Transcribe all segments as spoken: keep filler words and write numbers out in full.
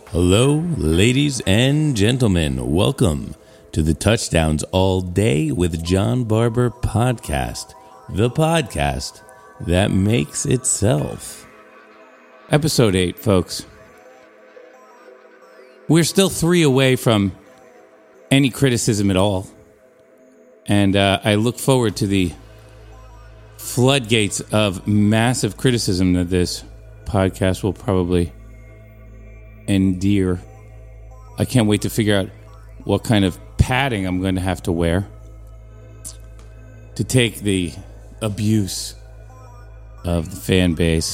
Hello, ladies and gentlemen. Welcome to the Touchdowns All Day with John Barber podcast, the podcast that makes itself. Episode eight, folks. We're still three away from any criticism at all. And uh, I look forward to the floodgates of massive criticism that this podcast will probably endear. I can't wait to figure out what kind of padding I'm going to have to wear to take the abuse of the fan base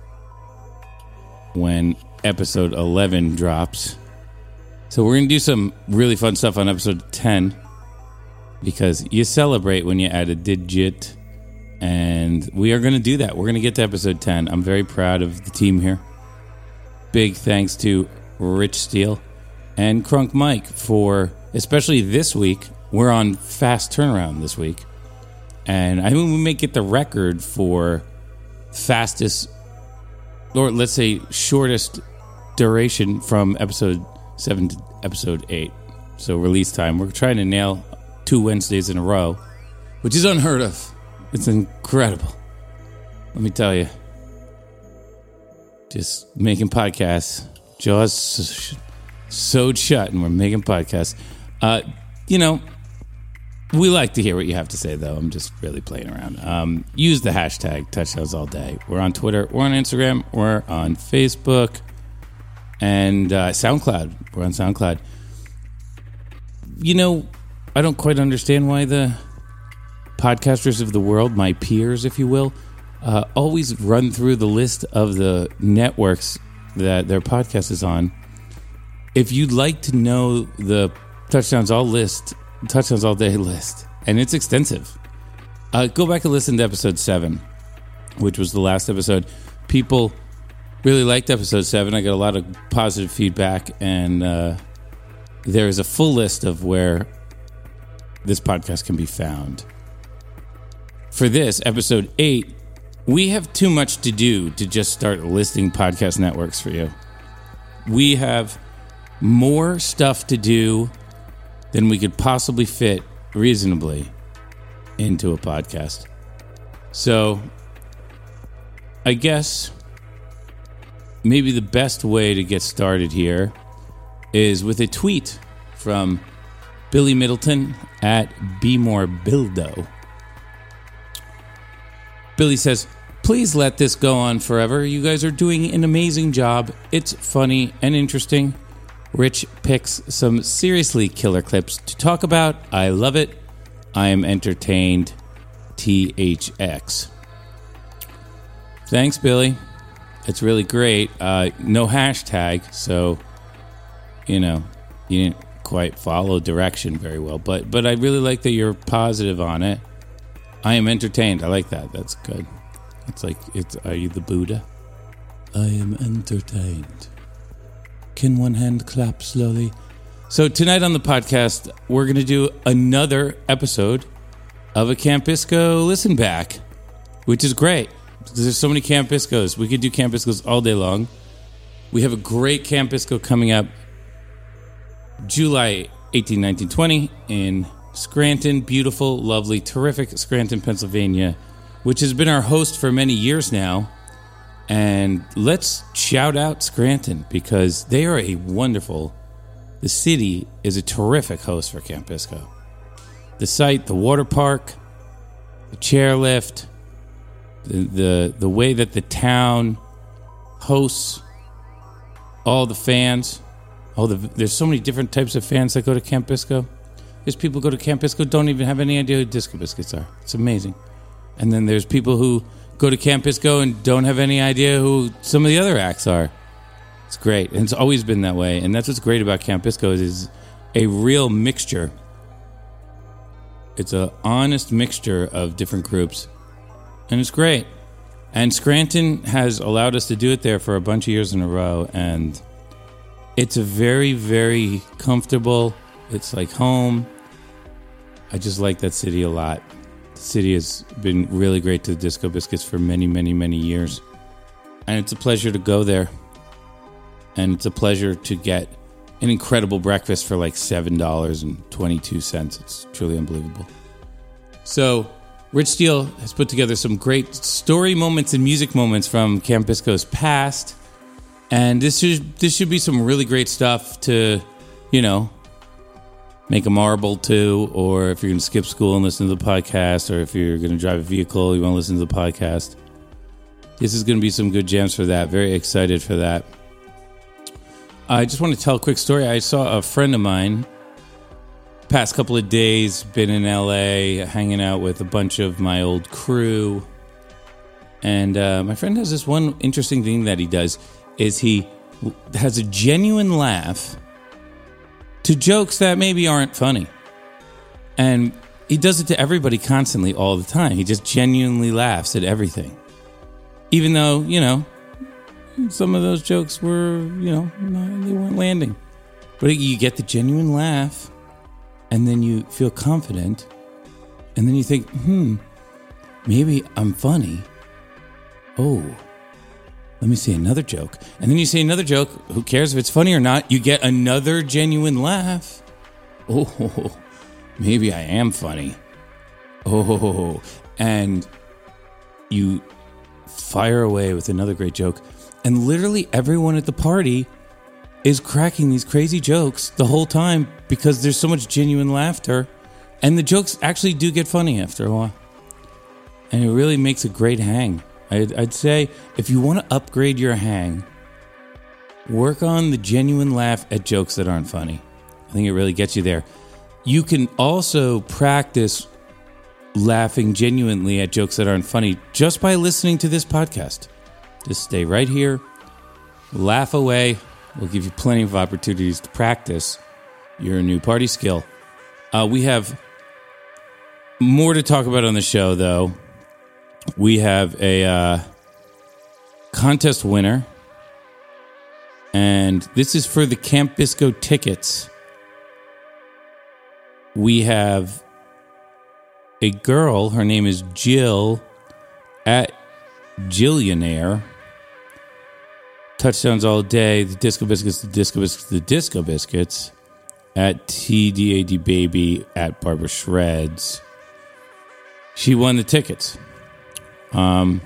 when episode eleven drops. So we're going to do some really fun stuff on episode ten because you celebrate when you add a digit, and we are going to do that. We're going to get to episode ten. I'm very proud of the team here. Big thanks to Rich Steele and Crunk Mike for, especially this week, we're on fast turnaround this week. And I think we may get the record for fastest, or let's say shortest duration from episode seven to episode eight. So release time. We're trying to nail two Wednesdays in a row, which is unheard of. It's incredible. Let me tell you. Just making podcasts. Jaws sewed shut, and we're making podcasts. Uh, you know, we like to hear what you have to say, though. I'm just really playing around. Um, use the hashtag Touchdowns All Day. We're on Twitter. We're on Instagram. We're on Facebook. And uh, SoundCloud. We're on SoundCloud. You know, I don't quite understand why the podcasters of the world, my peers, if you will, Uh, always run through the list of the networks that their podcast is on. If you'd like to know the Touchdowns All list, Touchdowns All Day list, and it's extensive, uh, go back and listen to episode seven, which was the last episode. People really liked episode seven. I got a lot of positive feedback, and uh, there is a full list of where this podcast can be found. For this, episode eight, we have too much to do to just start listing podcast networks for you. We have more stuff to do than we could possibly fit reasonably into a podcast. So, I guess maybe the best way to get started here is with a tweet from Billy Middleton at BeMoreBildo. Billy says, "Please let this go on forever. You guys are doing an amazing job. It's funny and interesting. Rich picks some seriously killer clips to talk about. I love it. I am entertained. T H X." Thanks, Billy. It's really great. Uh, no hashtag, so, you know, you didn't quite follow direction very well. But, but I really like that you're positive on it. I am entertained. I like that. That's good. It's like, it's, are you the Buddha? I am entertained. Can one hand clap slowly? So tonight on the podcast, we're going to do another episode of a Camp Bisco Listen Back, which is great. There's so many Camp Biscos. We could do Camp Biscos all day long. We have a great Camp Bisco coming up July eighteenth, nineteenth, twentieth in Scranton, beautiful, lovely, terrific Scranton, Pennsylvania, which has been our host for many years now. And let's shout out Scranton because they are a wonderful, the city is a terrific host for Camp Bisco. The site, the water park, the chairlift, the, the, the way that the town hosts all the fans, all the, there's so many different types of fans that go to Camp Bisco. There's people who go to Camp Bisco don't even have any idea who Disco Biscuits are. It's amazing. And then there's people who go to Camp Bisco and don't have any idea who some of the other acts are. It's great. And it's always been that way. And that's what's great about Camp Bisco is, is a real mixture. It's an honest mixture of different groups. And it's great. And Scranton has allowed us to do it there for a bunch of years in a row. And it's a very, very comfortable, it's like home. I just like that city a lot. The city has been really great to the Disco Biscuits for many, many, many years. And it's a pleasure to go there and it's a pleasure to get an incredible breakfast for like seven dollars and twenty-two cents. It's truly unbelievable. So Rich Steele has put together some great story moments and music moments from Camp Bisco's past. And this should, this should be some really great stuff to, you know, make a marble to, or if you're going to skip school and listen to the podcast, or if you're going to drive a vehicle, you want to listen to the podcast. This is going to be some good jams for that. Very excited for that. I just want to tell a quick story. I saw a friend of mine past couple of days, been in L A, hanging out with a bunch of my old crew. And uh, my friend has this one interesting thing that he does, is he has a genuine laugh to jokes that maybe aren't funny. And he does it to everybody constantly all the time. He just genuinely laughs at everything. Even though, you know, some of those jokes were, you know, they weren't landing. But you get the genuine laugh, and then you feel confident, and then you think, hmm, maybe I'm funny. Oh, let me say another joke. And then you say another joke. Who cares if it's funny or not? You get another genuine laugh. Oh, maybe I am funny. Oh, and you fire away with another great joke. And literally everyone at the party is cracking these crazy jokes the whole time because there's so much genuine laughter. And the jokes actually do get funny after a while. And it really makes a great hang. I'd, I'd say if you want to upgrade your hang, work on the genuine laugh at jokes that aren't funny. I think it really gets you there. You can also practice laughing genuinely at jokes that aren't funny just by listening to this podcast. Just stay right here, laugh away. We'll give you plenty of opportunities to practice your new party skill. Uh, we have more to talk about on the show, though. We have a uh, contest winner, and this is for the Camp Bisco tickets. We have a girl, her name is Jill, at Jillionaire. Touchdowns all day, the Disco Biscuits, the Disco Biscuits, the Disco Biscuits, at T D A D Baby, at Barbara Shreds. She won the tickets. Um,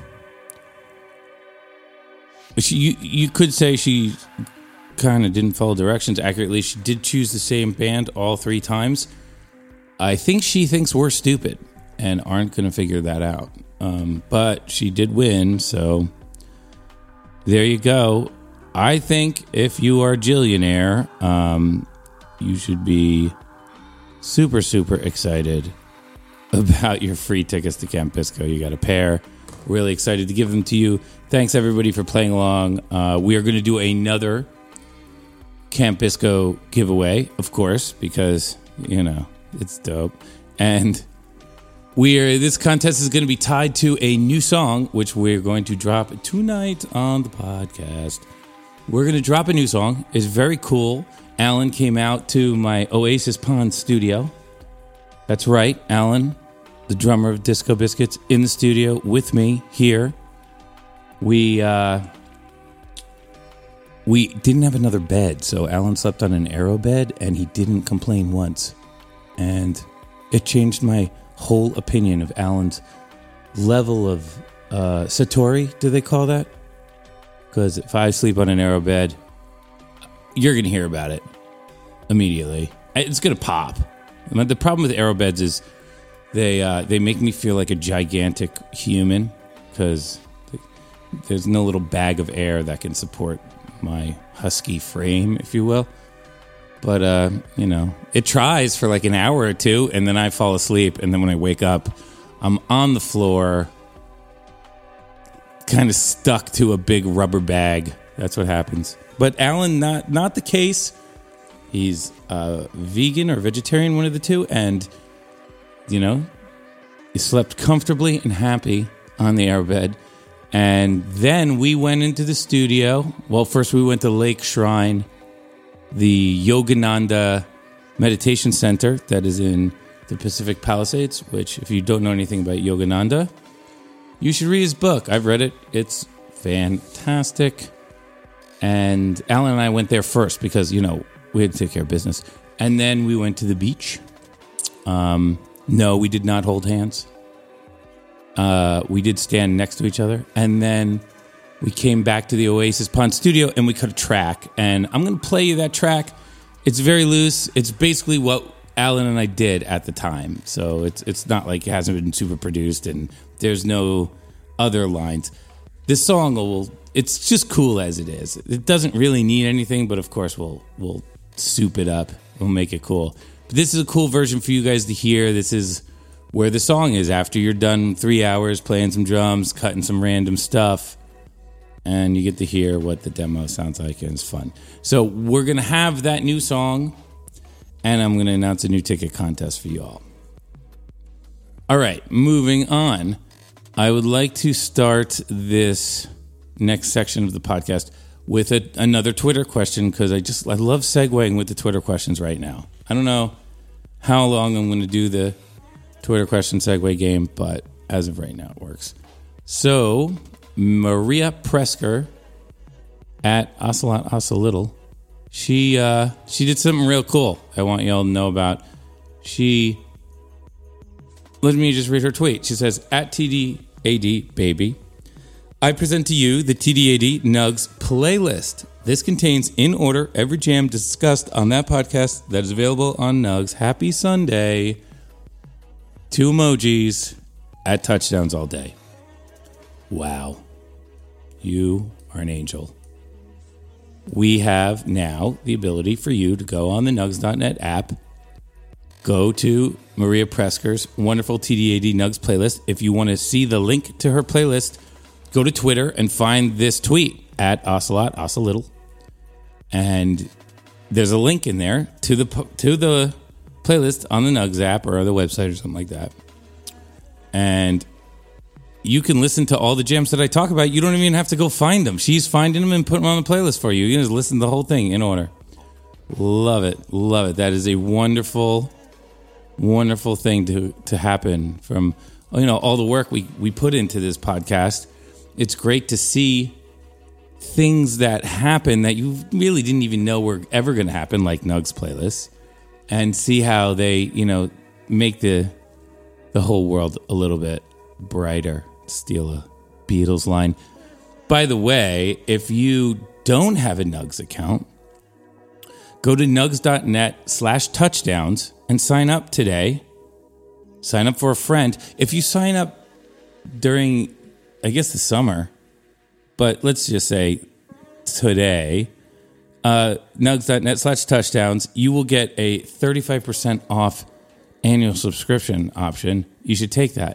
she, you, you could say she kind of didn't follow directions accurately. She did choose the same band all three times. I think she thinks we're stupid and aren't going to figure that out. Um, but she did win, so there you go. I think if you are Jillionaire, um, you should be super, super excited about your free tickets to Camp Bisco. You got a pair. Really excited to give them to you. Thanks, everybody, for playing along. Uh, we are going to do another Camp Bisco giveaway, of course, because, you know, it's dope. And we are. This contest is going to be tied to a new song, which we're going to drop tonight on the podcast. We're going to drop a new song. It's very cool. Alan came out to my Oasis Pond studio. That's right, Alan, the drummer of Disco Biscuits, in the studio with me here. We uh, we didn't have another bed, so Alan slept on an aero bed, and he didn't complain once. And it changed my whole opinion of Alan's level of uh, satori, do they call that? Because if I sleep on an aero bed, you're going to hear about it immediately. It's going to pop. The problem with aero beds is they uh, they make me feel like a gigantic human because there's no little bag of air that can support my husky frame, if you will. But, uh, you know, it tries for like an hour or two, and then I fall asleep, and then when I wake up, I'm on the floor, kind of stuck to a big rubber bag. That's what happens. But Alan, not not the case. He's uh, vegan or vegetarian, one of the two, and, you know, he slept comfortably and happy on the airbed. And then we went into the studio. Well, first we went to Lake Shrine, the Yogananda Meditation Center that is in the Pacific Palisades, which, if you don't know anything about Yogananda, you should read his book. I've read it. It's fantastic. And Alan and I went there first because, you know, we had to take care of business. And then we went to the beach. Um, no, we did not hold hands. Uh, we did stand next to each other. And then we came back to the Oasis Pond studio and we cut a track. And I'm going to play you that track. It's very loose. It's basically what Alan and I did at the time. So it's it's not like it hasn't been super produced and there's no other lines. This song will, it's just cool as it is. It doesn't really need anything, but of course we'll we'll soup it up. We'll make it cool. But this is a cool version for you guys to hear. This is where the song is after you're done three hours playing some drums, cutting some random stuff, and you get to hear what the demo sounds like, and it's fun. So we're going to have that new song, and I'm going to announce a new ticket contest for you all. All right, moving on. I would like to start this next section of the podcast with a, another Twitter question, because I just I love segueing with the Twitter questions right now. I don't know how long I'm going to do the Twitter question segue game, but as of right now, it works. So, Maria Presker at Ocelot Ocelittle, she uh, she did something real cool I want you all to know about. She, let me just read her tweet. She says, at T D A D baby, I present to you the T D A D Nugs playlist. This contains, in order, every jam discussed on that podcast that is available on Nugs. Happy Sunday. Two emojis at touchdowns all day. Wow. You are an angel. We have now the ability for you to go on the nugs dot net app, go to Maria Presker's wonderful T D A D Nugs playlist. If you want to see the link to her playlist, go to Twitter and find this tweet at Ocelot Ocelittle. And there's a link in there to the to the playlist on the Nugs app or the website or something like that. And you can listen to all the jams that I talk about. You don't even have to go find them. She's finding them and putting them on the playlist for you. You can just listen to the whole thing in order. Love it. Love it. That is a wonderful, wonderful thing to, to happen from, you know, all the work we, we put into this podcast. It's great to see things that happen that you really didn't even know were ever going to happen, like Nugs playlists, and see how they, you know, make the the whole world a little bit brighter. Steal a Beatles line. By the way, if you don't have a Nugs account, go to nugs dot net slash touchdowns and sign up today. Sign up for a friend. If you sign up during, I guess, the summer, but let's just say today, uh, nugs dot net slash touchdowns, you will get a thirty-five percent off annual subscription option. You should take that.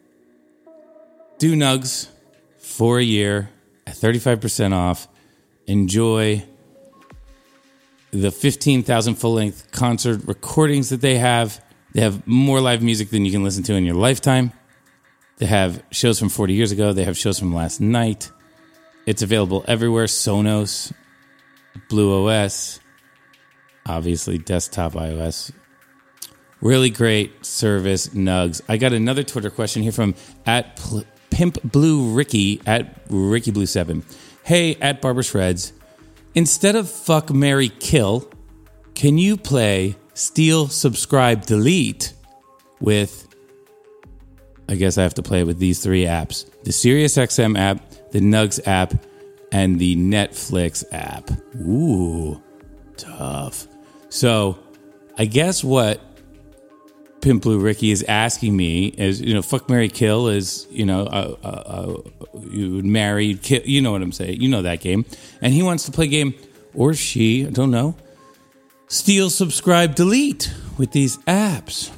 Do Nugs for a year at thirty-five percent off. Enjoy the fifteen thousand full-length concert recordings that they have. They have more live music than you can listen to in your lifetime. They have shows from forty years ago. They have shows from last night. It's available everywhere. Sonos, Blue O S, obviously desktop iOS. Really great service, Nugs. I got another Twitter question here from at Pl- Pimp Blue Ricky at Ricky Blue seven. Hey, at Barbara Shreds, instead of fuck, marry, kill, can you play steal, subscribe, delete with, I guess I have to play it with these three apps: the SiriusXM app, the Nugs app, and the Netflix app. Ooh, tough. So I guess what Pimp Blue Ricky is asking me is, you know, fuck, marry, kill is, you know, uh, uh, uh, you would marry, kill, you know what I'm saying. You know that game. And he wants to play a game, or she, I don't know, steal, subscribe, delete with these apps.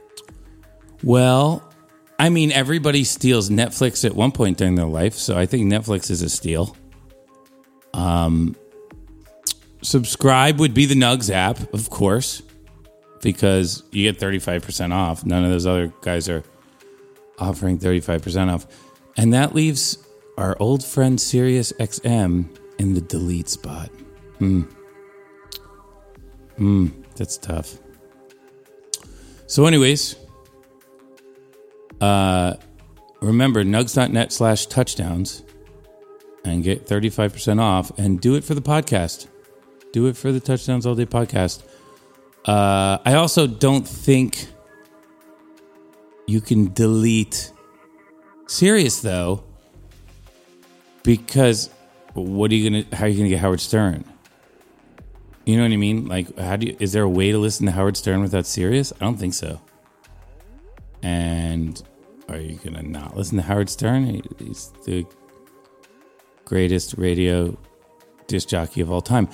Well, I mean, everybody steals Netflix at one point during their life, so I think Netflix is a steal. Um, subscribe would be the Nugs app, of course, because you get thirty-five percent off. None of those other guys are offering thirty-five percent off. And that leaves our old friend SiriusXM in the delete spot. Hmm. Hmm, that's tough. So anyways, uh, remember, nugs dot net slash touchdowns. and get thirty-five percent off, and do it for the podcast. Do it for the Touchdowns All Day podcast. Uh, I also don't think you can delete Sirius, though, because what are you gonna? How are you gonna get Howard Stern? You know what I mean? Like, how do you? Is there a way to listen to Howard Stern without Sirius? I don't think so. And are you gonna not listen to Howard Stern? He's the greatest radio disc jockey of all time.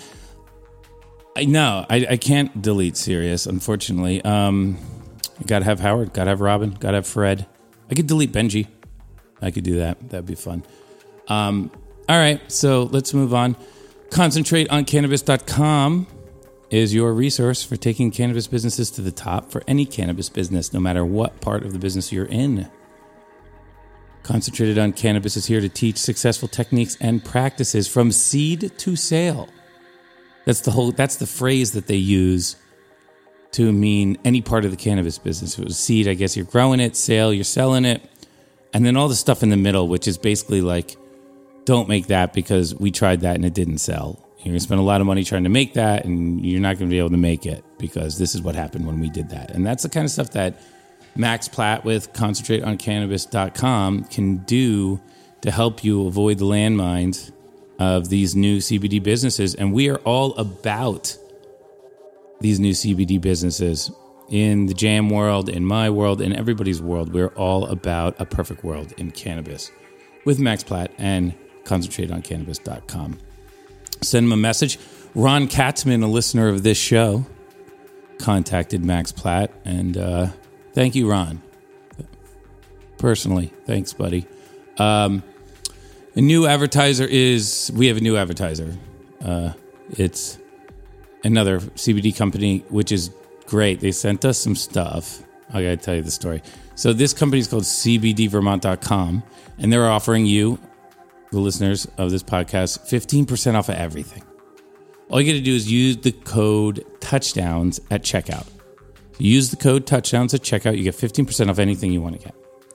I know I, I can't delete Sirius, unfortunately. Um, gotta have Howard, gotta have Robin, gotta have Fred. I could delete Benji. I could do that. That'd be fun. Um, all right, so let's move on. concentrate on cannabis dot com is your resource for taking cannabis businesses to the top for any cannabis business, no matter what part of the business you're in. Concentrated on Cannabis is here to teach successful techniques and practices from seed to sale. That's the whole. That's the phrase that they use to mean any part of the cannabis business. If it was seed, I guess you're growing it. Sale, you're selling it. And then all the stuff in the middle, which is basically like, don't make that because we tried that and it didn't sell. You're going to spend a lot of money trying to make that, and you're not going to be able to make it because this is what happened when we did that. And that's the kind of stuff that Max Platt with concentrate on cannabis dot com can do to help you avoid the landmines of these new C B D businesses. And we are all about these new C B D businesses in the jam world, in my world, in everybody's world. We're all about a perfect world in cannabis with Max Platt and concentrate on cannabis dot com. Send him a message. Ron Katzman, a listener of this show, contacted Max Platt, and uh, thank you, Ron. Personally, thanks, buddy. Um, a new advertiser is, we have a new advertiser. Uh, it's another C B D company, which is great. They sent us some stuff. I got to tell you the story. So this company is called C B D Vermont dot com, and they're offering you, the listeners of this podcast, fifteen percent off of everything. All you got to do is use the code touchdowns at checkout. Use the code touchdowns at checkout. You get fifteen percent off anything you want to get.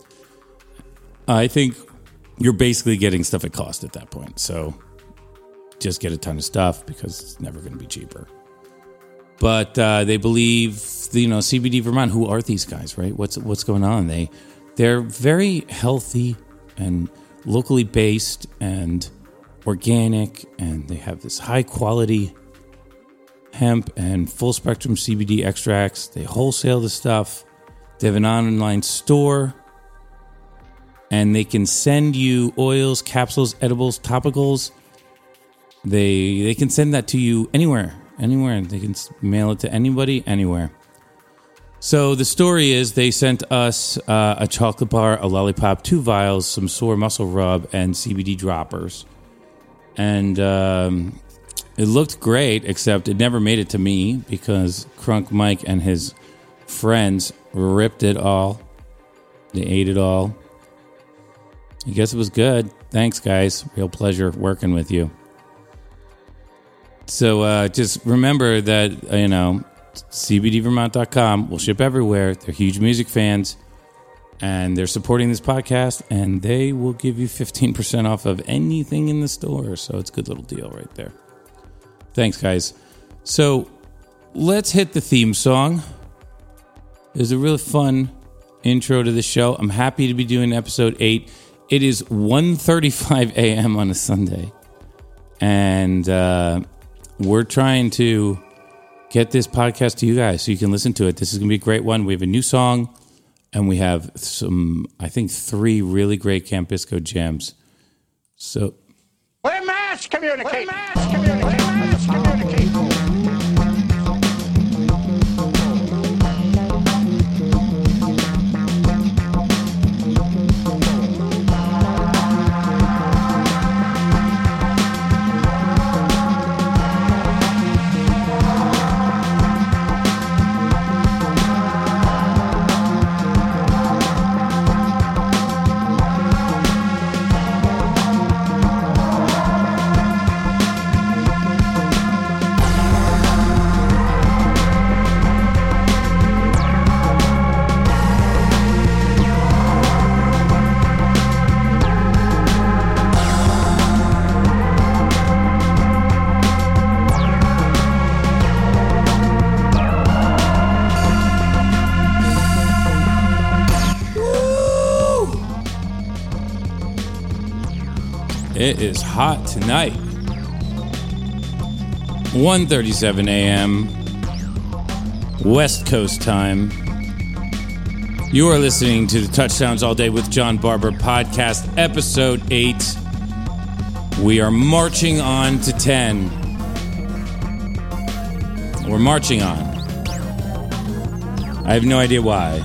I think you're basically getting stuff at cost at that point. So just get a ton of stuff because it's never going to be cheaper. But uh, they believe, you know, C B D Vermont, who are these guys, right? What's what's going on? They, they're very healthy and locally based and organic, and they have this high quality hemp and full spectrum C B D extracts. They wholesale the stuff. They have an online store, and they can send you oils, capsules, edibles, topicals. They they can send that to you anywhere, anywhere. They can mail it to anybody, anywhere. So the story is they sent us uh, a chocolate bar, a lollipop, two vials, some sore muscle rub, and C B D droppers. And um, it looked great, except it never made it to me because Crunk Mike and his friends ripped it all. They ate it all. I guess it was good. Thanks, guys. Real pleasure working with you. So uh, just remember that, you know, C B D Vermont dot com will ship everywhere. They're huge music fans, and they're supporting this podcast, and they will give you fifteen percent off of anything in the store. So it's a good little deal right there. Thanks, guys. So let's hit the theme song. It was a really fun intro to the show. I'm happy to be doing episode eight. It is one thirty-five a.m. on a Sunday, and uh, we're trying to get this podcast to you guys so you can listen to it. This is going to be a great one. We have a new song, and we have some, I think, three really great Camp Bisco jams. So, we're mass communicate. We're mass communicate. We're mass communicate. It is hot tonight. one thirty-seven a.m. West Coast time. You are listening to the Touchdowns All Day with John Barber podcast, episode eight. We are marching on to ten. We're marching on. I have no idea why.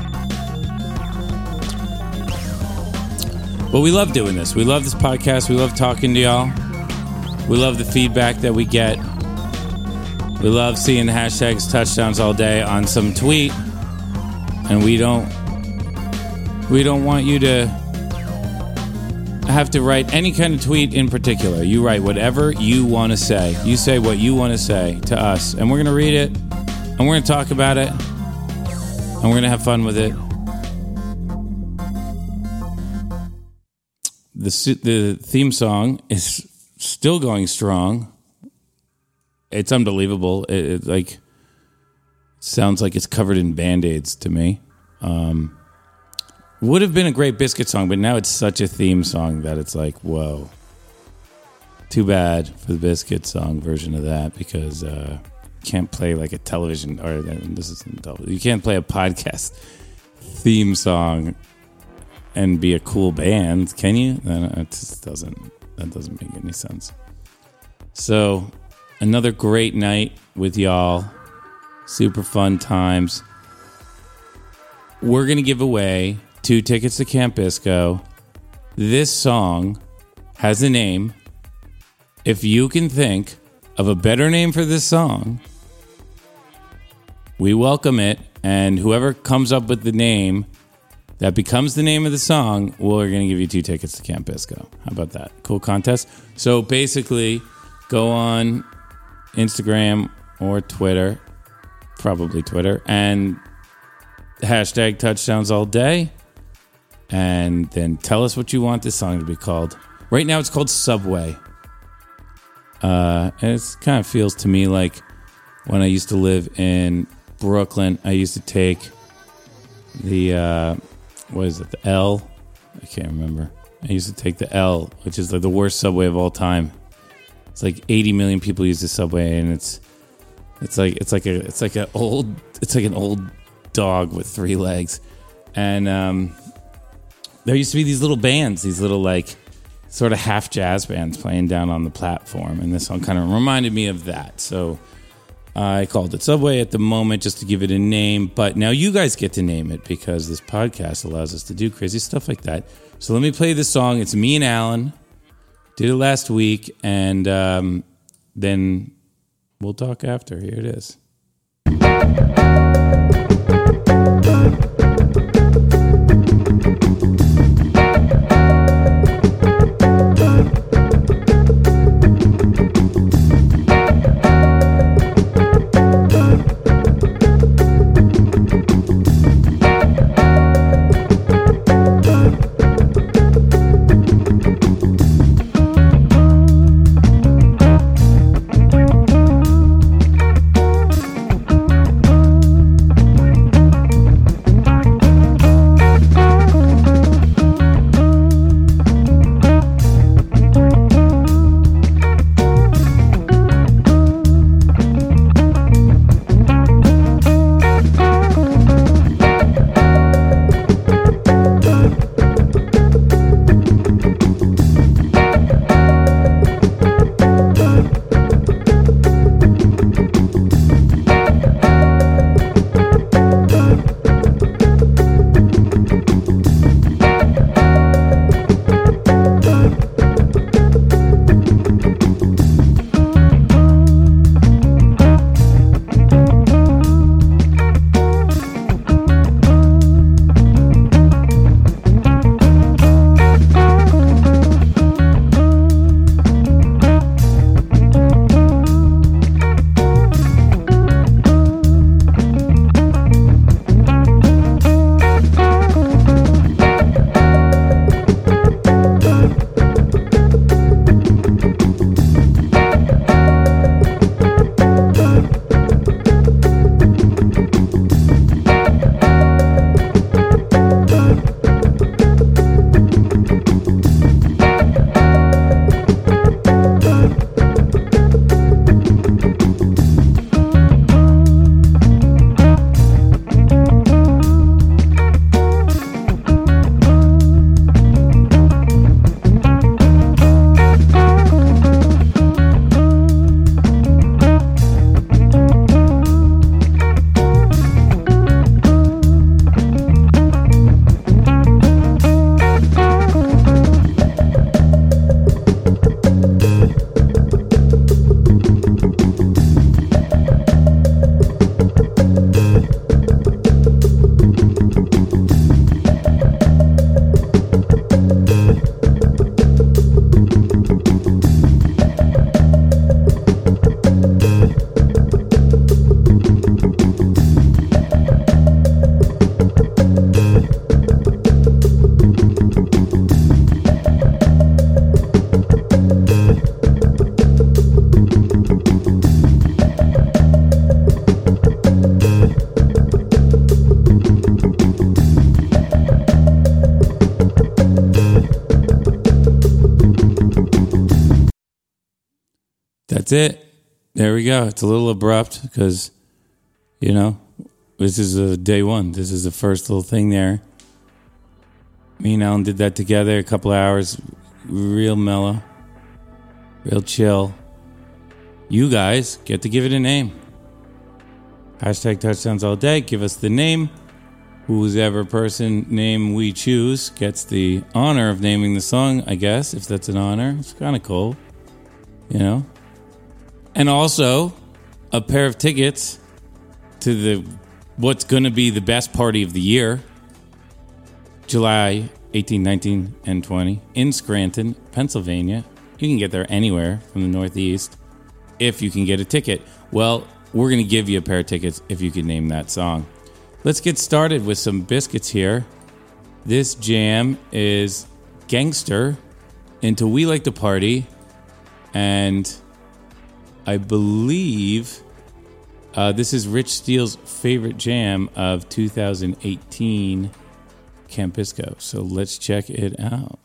But we love doing this. We love this podcast. We love talking to y'all. We love the feedback that we get. We love seeing the hashtags touchdowns all day on some tweet. And we don't we don't want you to have to write any kind of tweet in particular. You write whatever you want to say. You say what you want to say to us. And we're going to read it. And we're going to talk about it. And we're going to have fun with it. The the theme song is still going strong. It's unbelievable. It, it like sounds like it's covered in Band-Aids to me. Um, would have been a great Biscuit song, but now it's such a theme song that it's like, whoa. Too bad for the Biscuit song version of that, because uh, you can't play like a television, or this isn't television. You can't play a podcast theme song and be a cool band, can you? It just doesn't. That doesn't make any sense. So, another great night with y'all. Super fun times. We're going to give away two tickets to Camp Bisco. This song has a name. If you can think of a better name for this song, we welcome it. And whoever comes up with the name that becomes the name of the song, we're going to give you two tickets to Camp Bisco. How about that? Cool contest. So basically, go on Instagram or Twitter, probably Twitter, and hashtag touchdowns all day, and then tell us what you want this song to be called. Right now it's called Subway. Uh, and it kind of feels to me like when I used to live in Brooklyn, I used to take the, uh, what is it, the L? I can't remember. I used to take the L, which is like the worst subway of all time. It's like eighty million people use the subway, and it's it's like it's like a it's like a old it's like an old dog with three legs. And um, there used to be these little bands, these little like sort of half jazz bands playing down on the platform, and this song kind of reminded me of that. So I called it Subway at the moment just to give it a name, but now you guys get to name it because this podcast allows us to do crazy stuff like that. So let me play this song. It's me and Alan. Did it last week, and um, then we'll talk after. Here it is. That's it. There we go. It's a little abrupt because, you know, this is a day one. This is the first little thing there. Me and Alan did that together. A couple of hours. Real mellow. Real chill. You guys get to give it a name. Hashtag touchdowns all day. Give us the name. Whoever person name we choose gets the honor of naming the song, I guess, if that's an honor. It's kind of cool. You know? And also, a pair of tickets to the what's going to be the best party of the year. July eighteenth, nineteenth, and twentieth in Scranton, Pennsylvania. You can get there anywhere from the Northeast if you can get a ticket. Well, we're going to give you a pair of tickets if you can name that song. Let's get started with some biscuits here. This jam is Gangster into We Like to Party, and I believe uh, this is Rich Steele's favorite jam of two thousand eighteen, Camp Bisco. So let's check it out.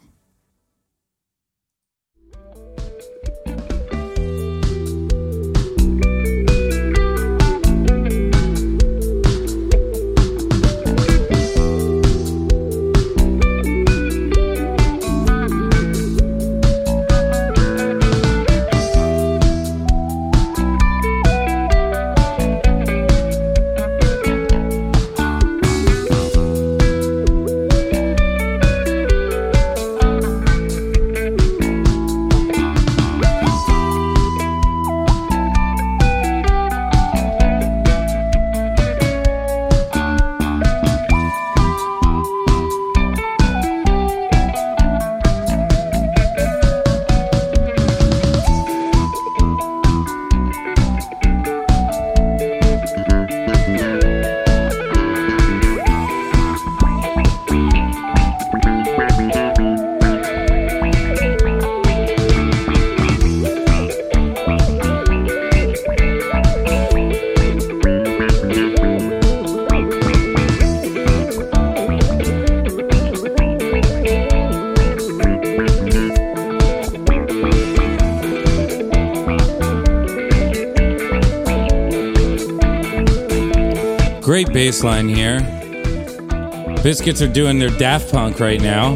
Great bass line here. Biscuits are doing their Daft Punk right now.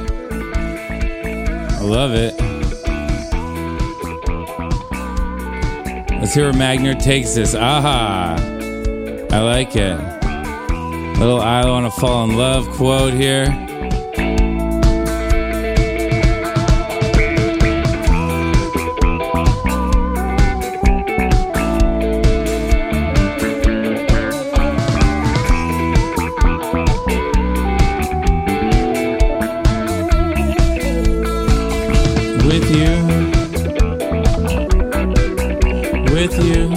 I love it. Let's hear where Magner takes this. Aha! I like it. Little I want to fall in love quote here. With you, with you.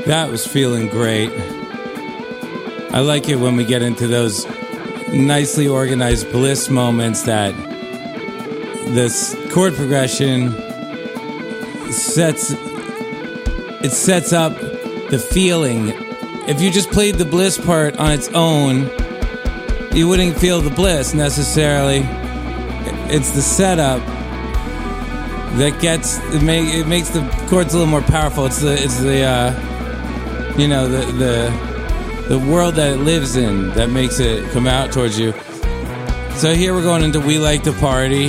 That was feeling great. I like it when we get into those nicely organized bliss moments that this chord progression sets it sets up the feeling. If you just played the bliss part on its own, you wouldn't feel the bliss necessarily. It's the setup that gets it, make, it makes the chords a little more powerful. It's the it's the uh, you know the the the world that it lives in that makes it come out towards you. So here we're going into "We Like to Party,"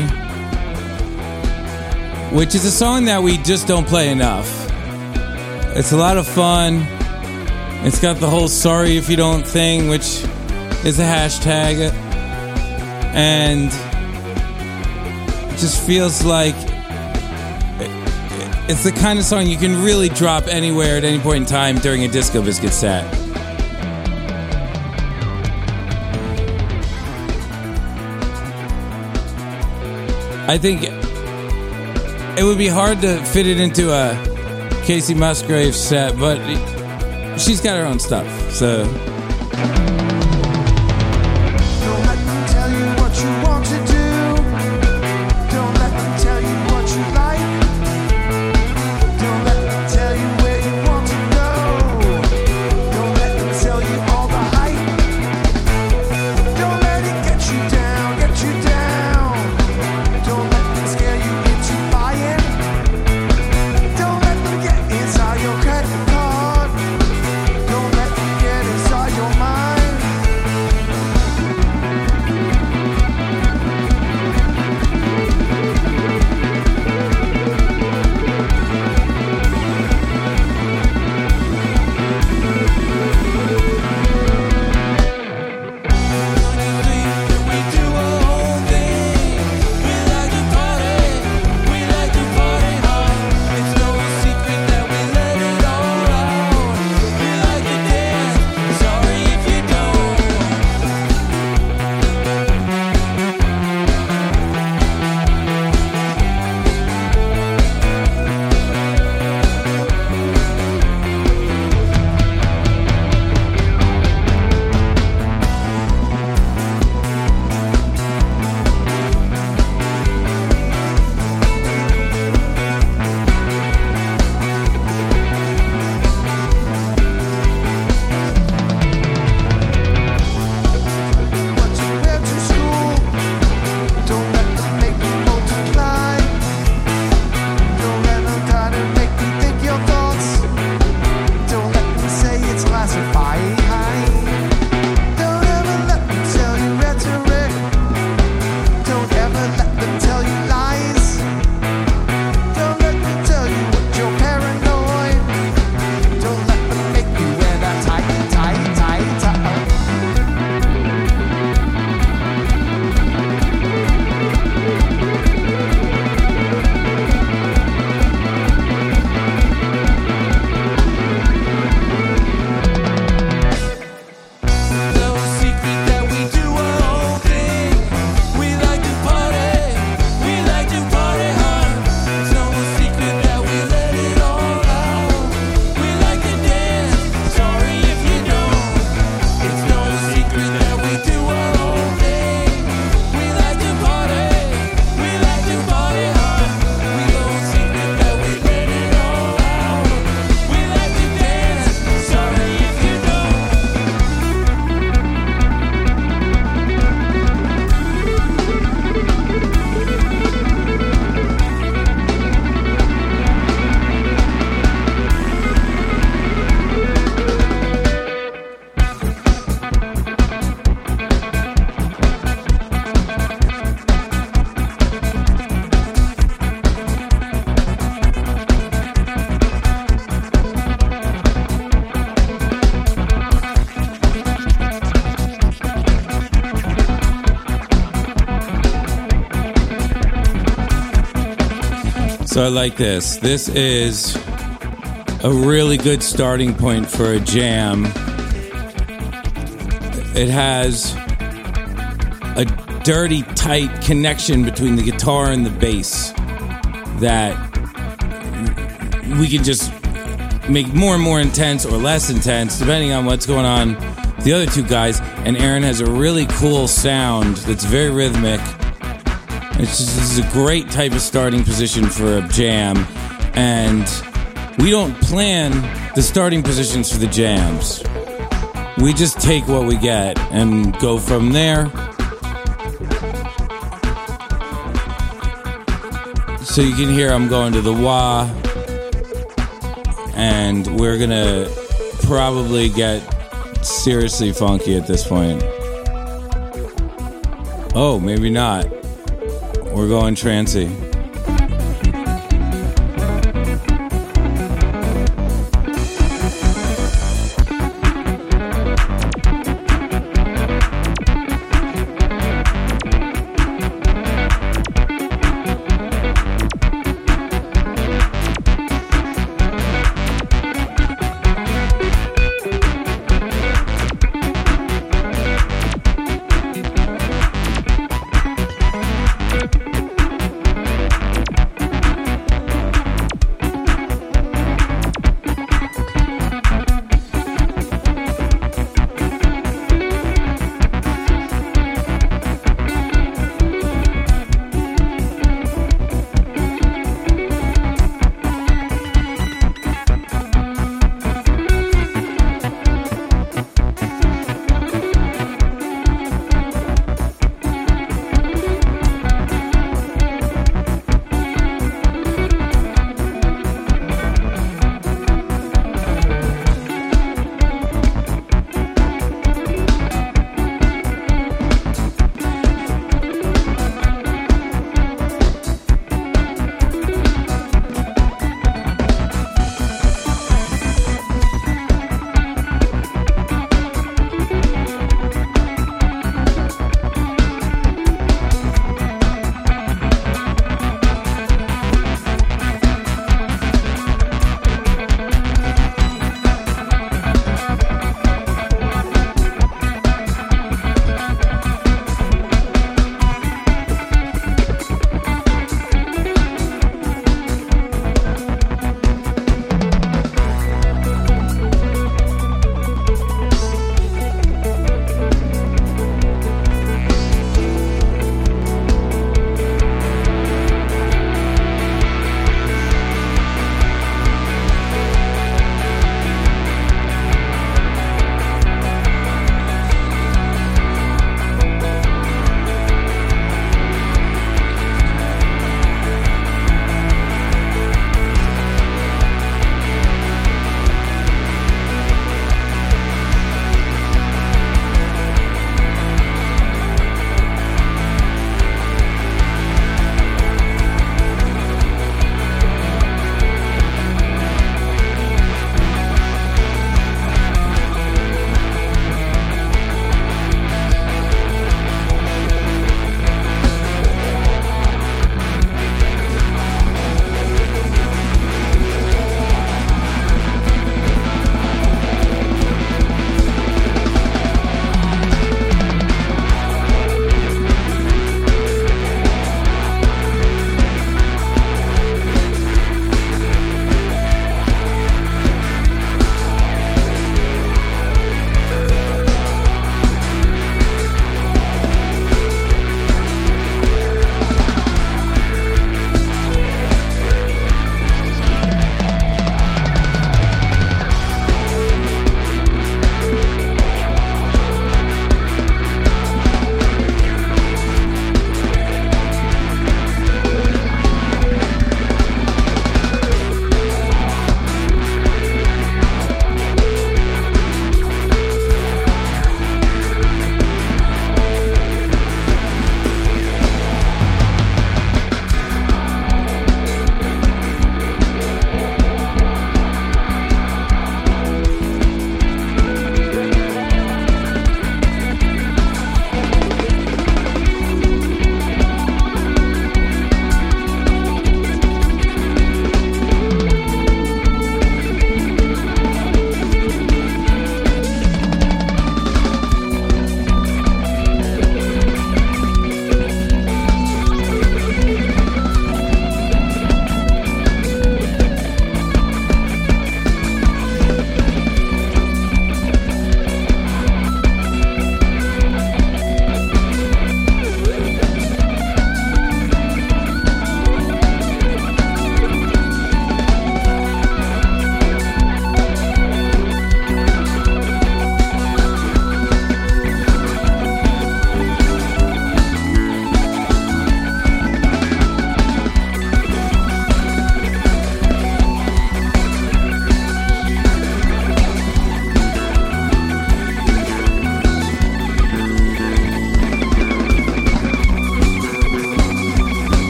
which is a song that we just don't play enough. It's a lot of fun. It's got the whole "sorry if you don't" thing, which is a hashtag, and it just feels like it's the kind of song you can really drop anywhere at any point in time during a Disco Biscuit set. I think it would be hard to fit it into a Casey Musgrave set, but she's got her own stuff, so... So I like this. This is a really good starting point for a jam. It has a dirty, tight connection between the guitar and the bass that we can just make more and more intense or less intense, depending on what's going on with the other two guys. And Aaron has a really cool sound that's very rhythmic. It's just, this is a great type of starting position for a jam. And we don't plan the starting positions for the jams. We just take what we get and go from there. So you can hear I'm going to the wah, and we're gonna probably get seriously funky at this point. Oh, maybe not. We're going trancy.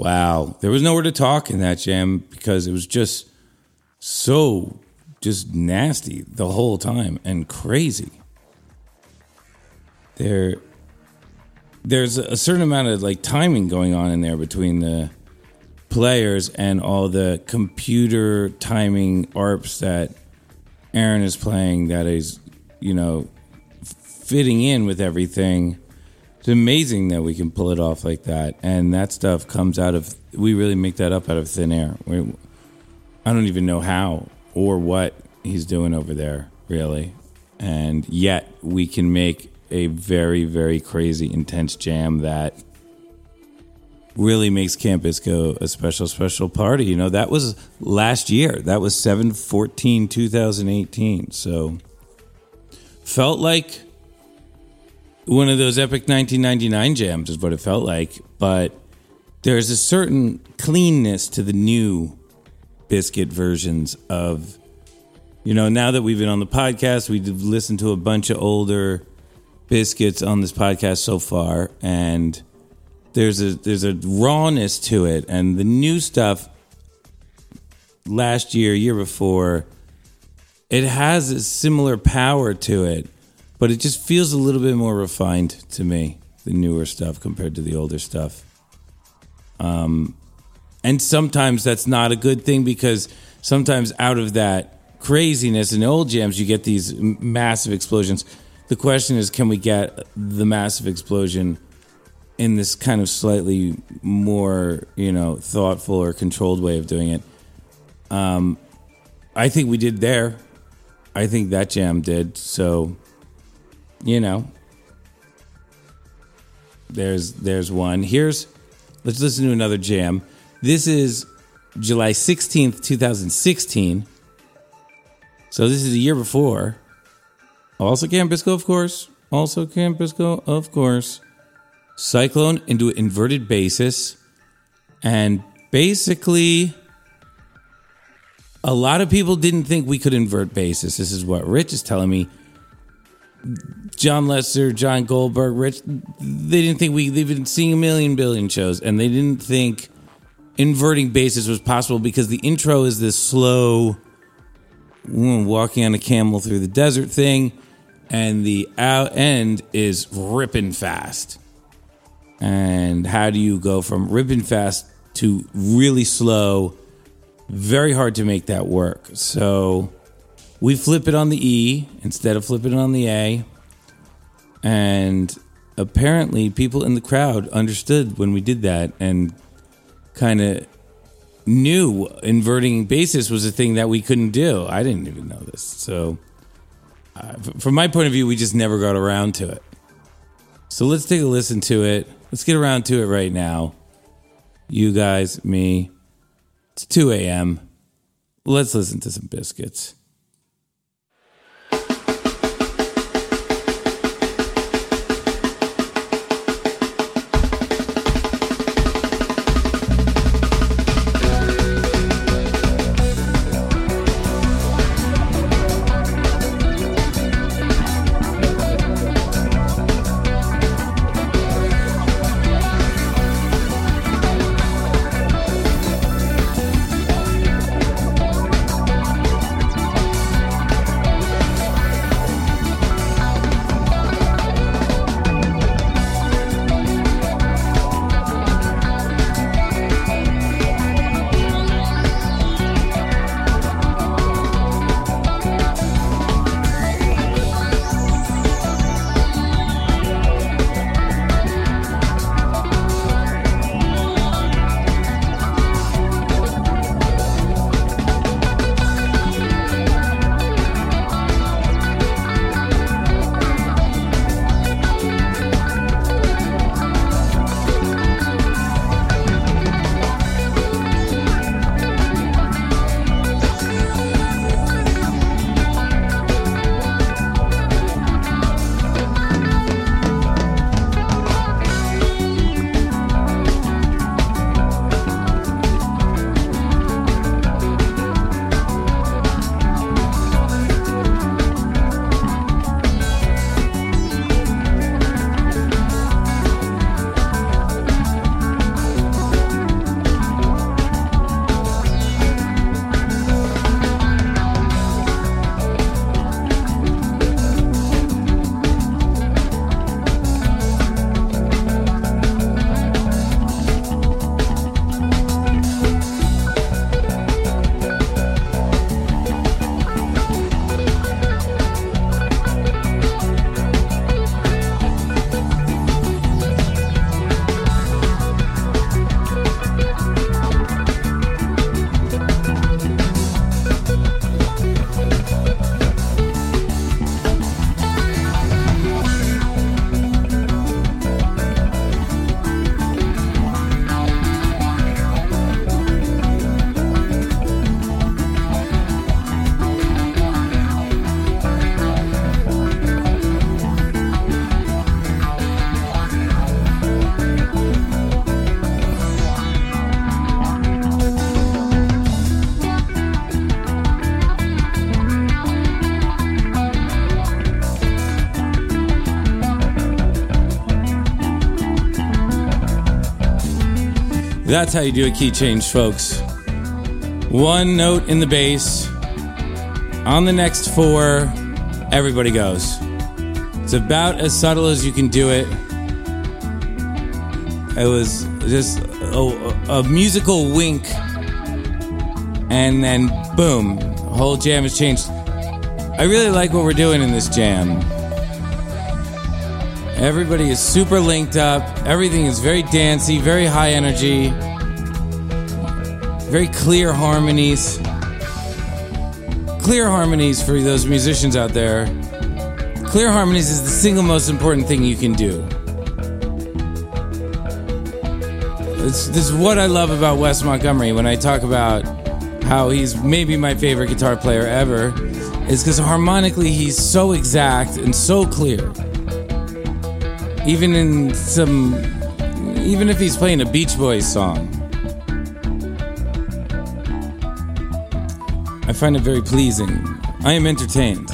wow. There was nowhere to talk in that jam because it was just so just nasty the whole time and crazy. There, there's a certain amount of like timing going on in there between the players and all the computer timing A R Ps that Aaron is playing that is, you know, fitting in with everything. It's amazing that we can pull it off like that. And that stuff comes out of, we really make that up out of thin air. We, I don't even know how or what he's doing over there, really. And yet we can make a very, very crazy, intense jam that really makes Camp Bisco a special, special party. You know, that was last year. That was seven fourteen twenty eighteen. So felt like one of those epic nineteen ninety-nine jams is what it felt like. But there's a certain cleanness to the new Biscuit versions of, you know, now that we've been on the podcast, we've listened to a bunch of older Biscuits on this podcast so far, and there's a there's a rawness to it. And the new stuff last year, year before, it has a similar power to it, but it just feels a little bit more refined to me, the newer stuff compared to the older stuff. Um, and sometimes that's not a good thing, because sometimes out of that craziness in old jams, you get these massive explosions. The question is, can we get the massive explosion in this kind of slightly more, you know, thoughtful or controlled way of doing it? Um, I think we did there. I think that jam did. So, you know, there's there's one. Here's, let's listen to another jam. This is July sixteenth, twenty sixteen. So this is a year before. Also Camp Bisco, of course. Also Camp Bisco, of course. Cyclone into inverted basis. And basically, a lot of people didn't think we could invert basis. This is what Rich is telling me. John Lester, John Goldberg, Rich, they didn't think we, they've been seeing a million billion shows, and they didn't think inverting basis was possible because the intro is this slow walking on a camel through the desert thing, and the out end is ripping fast. And how do you go from ripping fast to really slow? Very hard to make that work. So we flip it on the E instead of flipping it on the A. And apparently people in the crowd understood when we did that and kind of knew inverting basis was a thing that we couldn't do. I didn't even know this. So uh, from my point of view, we just never got around to it. So let's take a listen to it. Let's get around to it right now. You guys, me. It's two a.m. Let's listen to some Biscuits. We'll be right back. That's how you do a key change, folks. One note in the bass. On the next four, everybody goes. It's about as subtle as you can do it. It was just a, a musical wink, and then boom, the whole jam has changed. I really like what we're doing in this jam. Everybody is super linked up. Everything is very dancey, very high energy, very clear harmonies. Clear harmonies for those musicians out there. Clear harmonies is the single most important thing you can do. This, this is what I love about Wes Montgomery when I talk about how he's maybe my favorite guitar player ever, is because harmonically he's so exact and so clear. Even in some, even if he's playing a Beach Boys song, I find it very pleasing. I am entertained.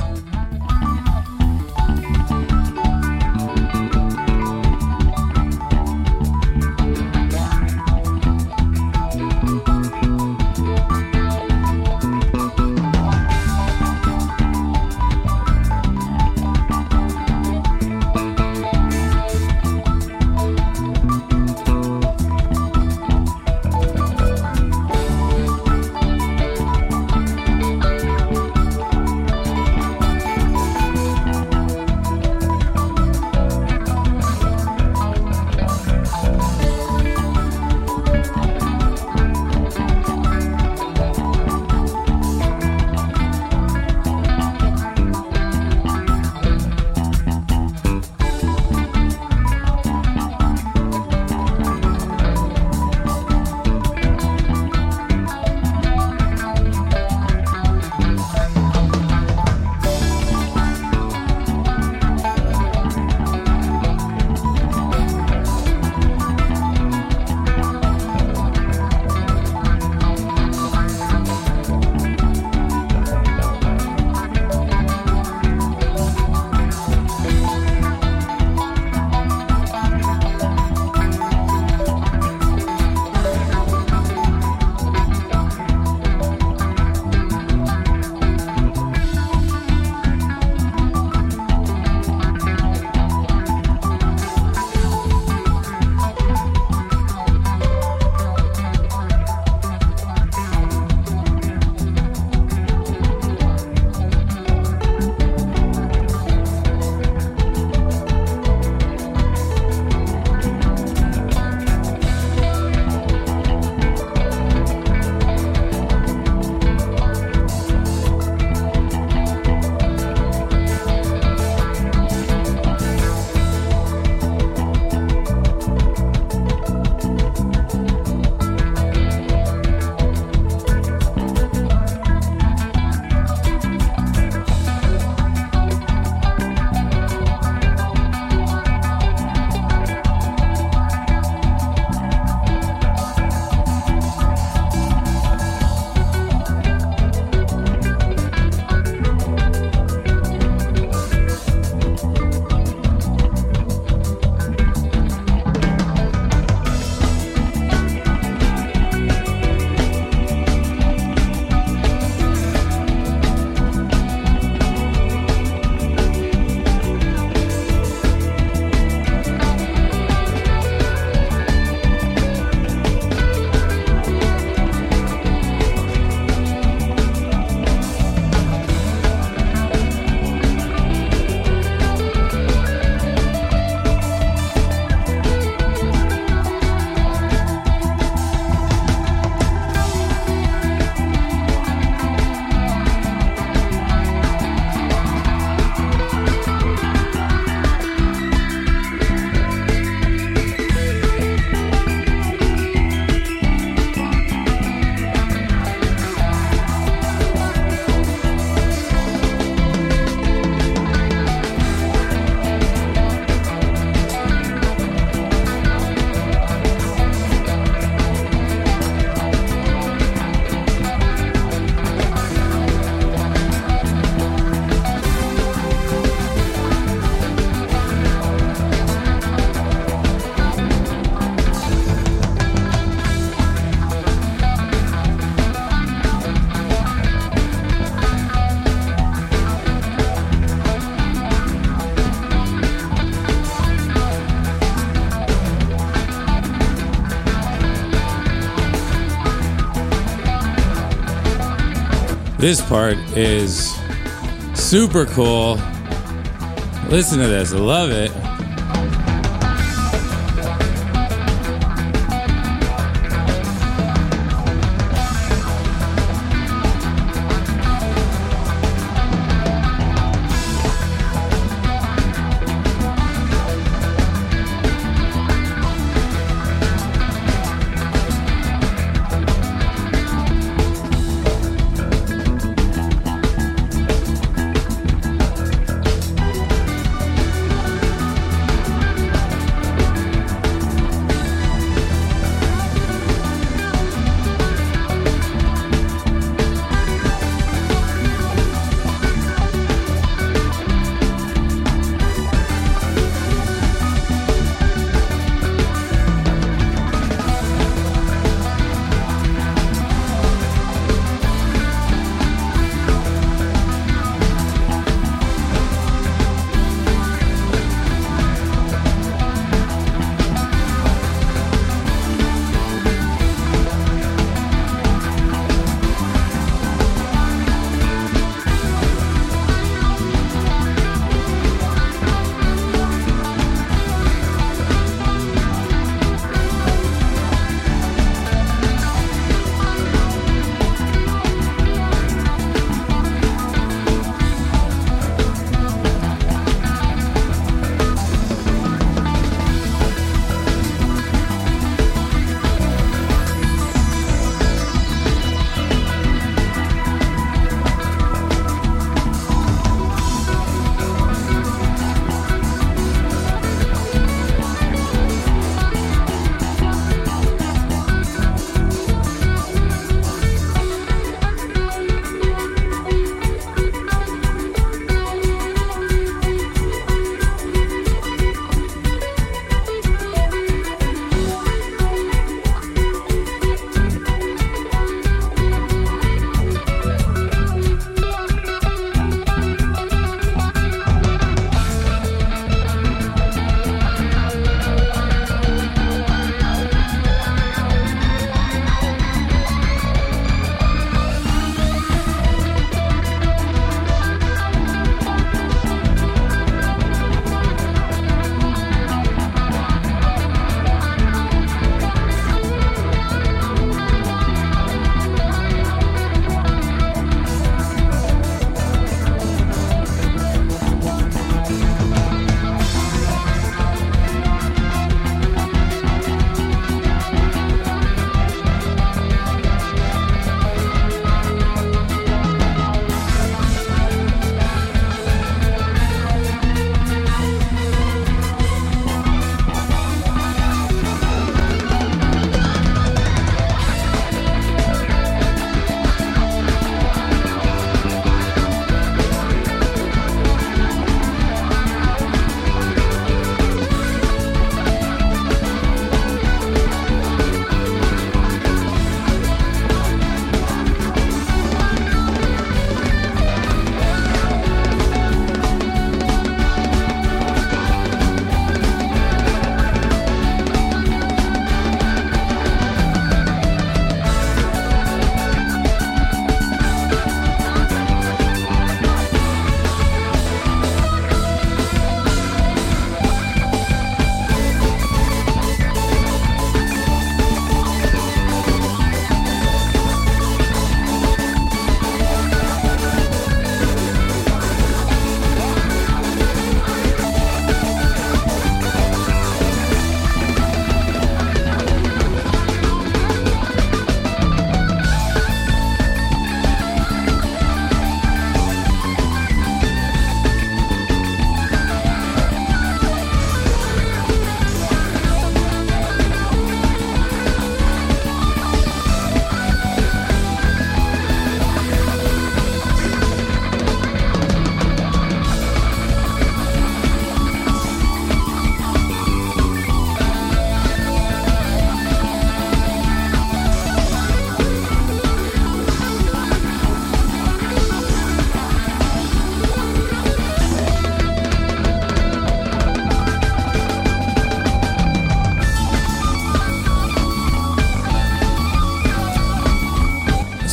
This part is super cool. Listen to this. I love it.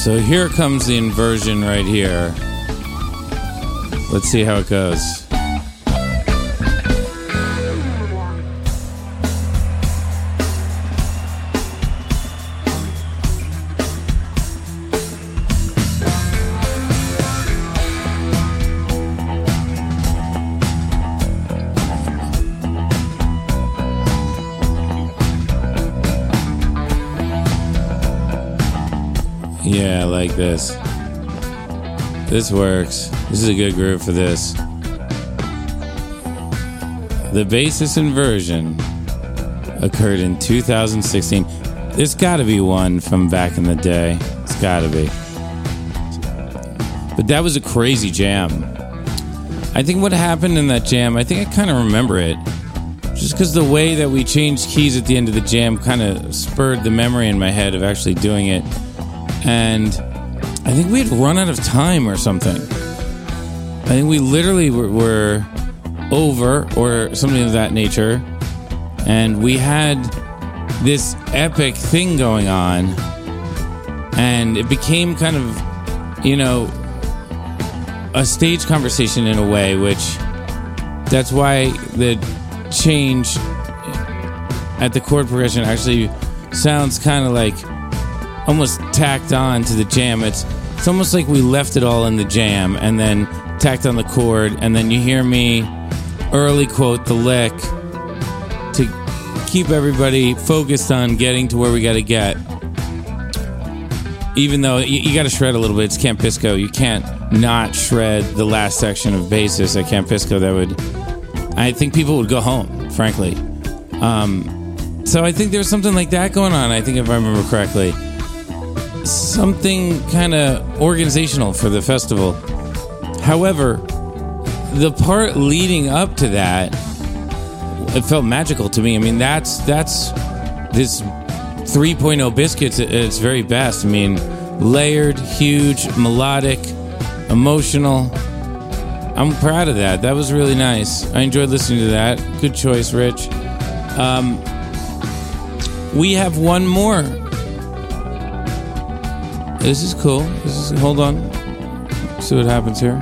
So here comes the inversion right here. Let's see how it goes. Yeah, I like this. This works. This is a good groove for this. The bassist inversion occurred in two thousand sixteen. There's got to be one from back in the day. It's got to be. But that was a crazy jam. I think what happened in that jam, I think I kind of remember it. Just because the way that we changed keys at the end of the jam kind of spurred the memory in my head of actually doing it. And I think we had run out of time or something. I think we literally were, were over or something of that nature. And we had this epic thing going on. And it became kind of, you know, a stage conversation in a way, which that's why the change at the chord progression actually sounds kind of like almost tacked on to the jam. It's it's almost like we left it all in the jam and then tacked on the chord, and then you hear me early quote the lick to keep everybody focused on getting to where we got to get. Even though you, you got to shred a little bit, it's Camp Pisco. You can't not shred the last section of Basis at Camp Pisco. That would, I think people would go home, frankly. Um, so I think there's something like that going on. I think if I remember correctly. Something kind of organizational for the festival. However, the part leading up to that, it felt magical to me. I mean, that's that's this three point oh Biscuits at its very best. I mean, layered, huge, melodic, emotional. I'm proud of that. That was really nice. I enjoyed listening to that. Good choice, Rich. Um, we have one more. This is cool. This is, hold on. See what happens here.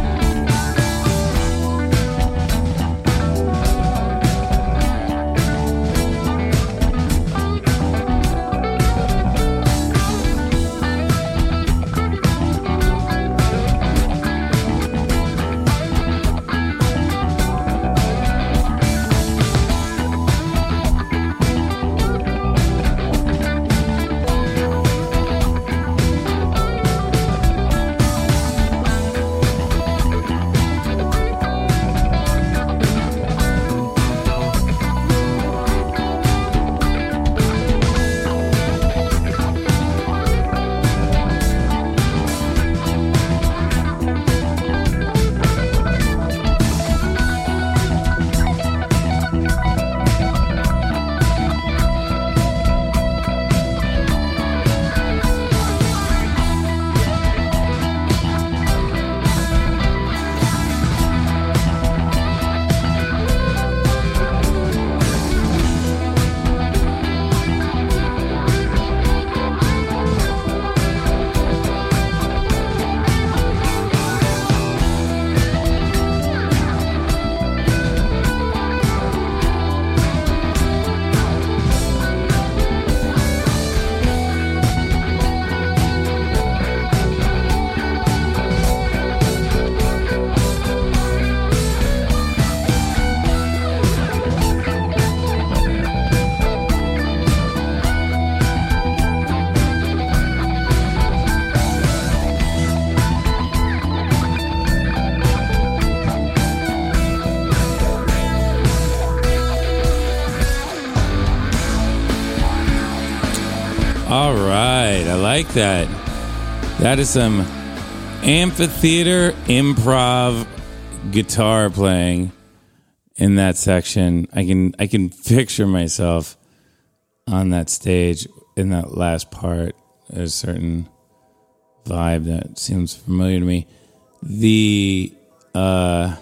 All right, I like that. That is some amphitheater improv guitar playing in that section. I can I can picture myself on that stage in that last part. There's a certain vibe that seems familiar to me. The uh,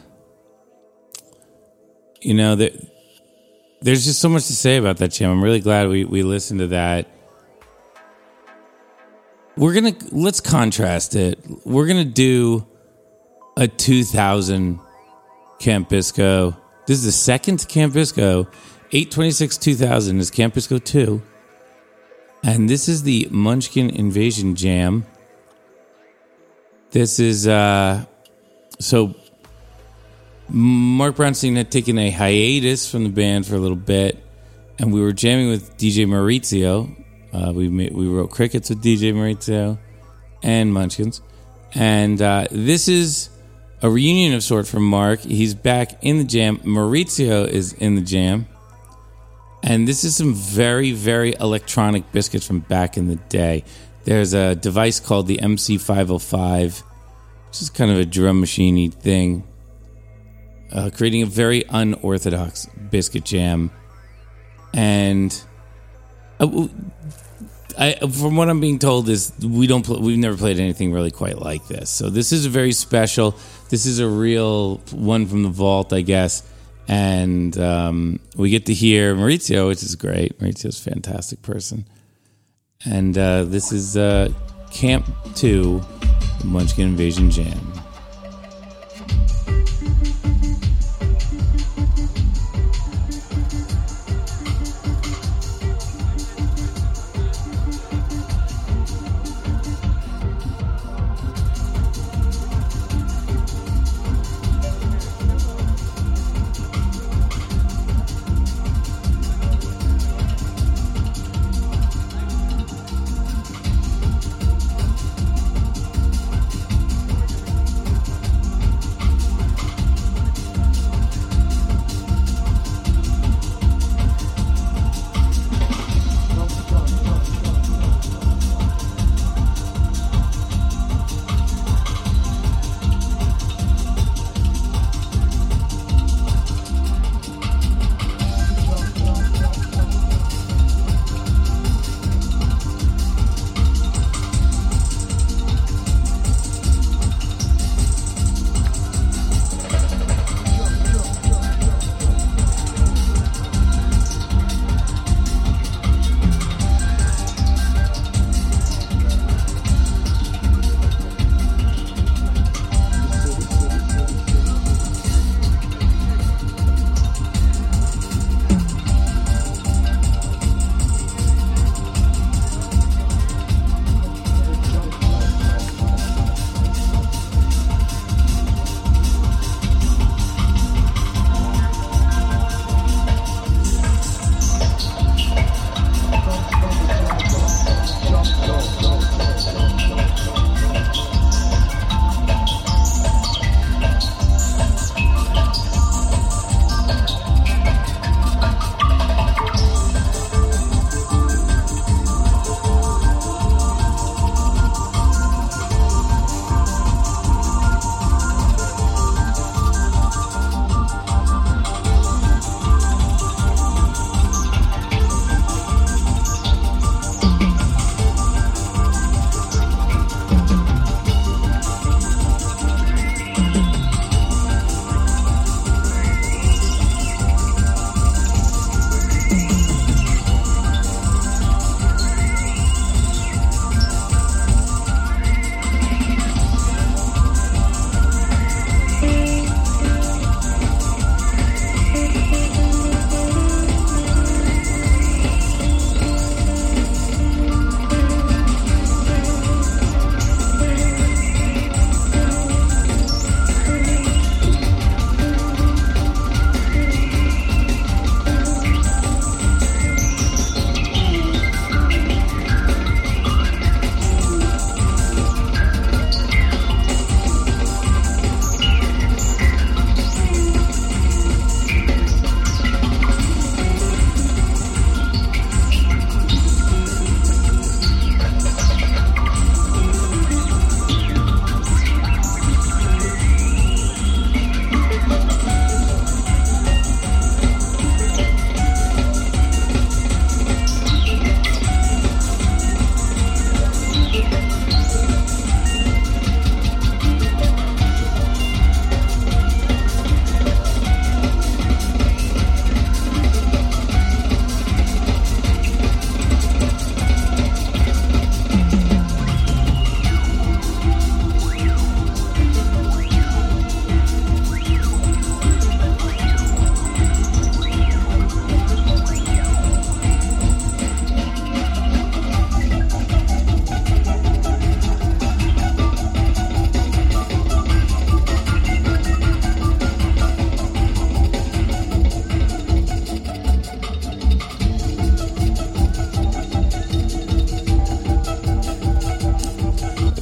you know, there, there's just so much to say about that jam. I'm really glad we we listened to that. we're gonna let's contrast it. We're gonna do a two thousand Camp Bisco. This is the second Camp Bisco. eight twenty-six two thousand is Camp Bisco two. And this is the Munchkin Invasion Jam. This is, uh, so Mark Brownstein had taken a hiatus from the band for a little bit, and we were jamming with D J Maurizio. Uh, we made, we wrote Crickets with D J Maurizio and Munchkins. And uh, this is a reunion of sort for Mark. He's back in the jam. Maurizio is in the jam. And this is some very, very electronic biscuits from back in the day. There's a device called the M C five oh five, which is kind of a drum machine-y thing, uh, creating a very unorthodox biscuit jam. And uh, I, from what I'm being told, is we don't pl- we've never played anything really quite like this. So this is very special. This is a real one from the vault, I guess. And um, we get to hear Maurizio, which is great. Maurizio's a fantastic person. And uh, this is uh, Camp two, Munchkin Invasion Jam.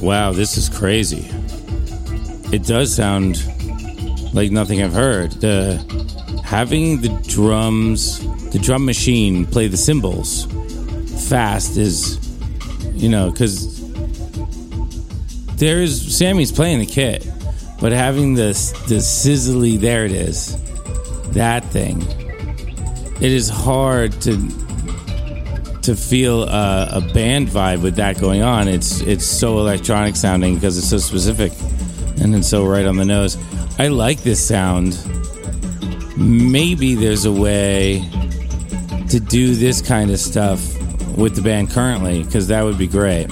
Wow, this is crazy. It does sound like nothing I've heard. The having the drums, the drum machine play the cymbals fast is, you know, because there's Sammy's playing the kit, but having the the sizzly, there it is, that thing. It is hard to to feel a, a band vibe with that going on. It's it's so electronic sounding because it's so specific and it's so right on the nose. I like this sound. Maybe there's a way to do this kind of stuff with the band currently, because that would be great.